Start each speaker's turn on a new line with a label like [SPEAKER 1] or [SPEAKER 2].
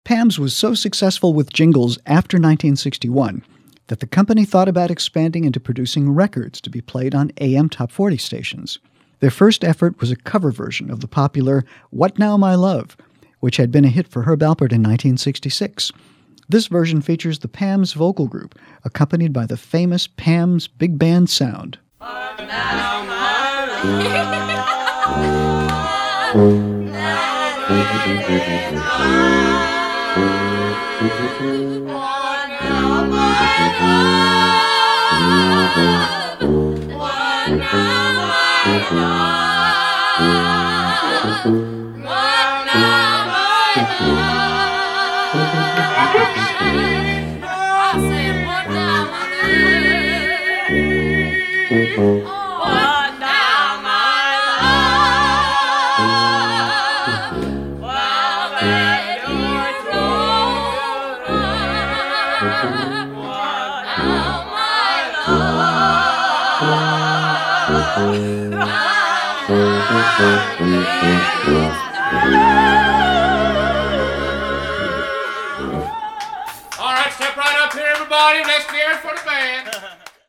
[SPEAKER 1] Pam's was so successful with jingles after 1961 that the company thought about expanding into producing records to be played on AM Top 40 stations. Their first effort was a cover version of the popular What Now My Love, which had been a hit for Herb Alpert in 1966. This version features the Pam's vocal group, accompanied by the famous Pam's Big Band sound.
[SPEAKER 2] What now my
[SPEAKER 3] All right, step right up here, everybody. Let's hear it for the band.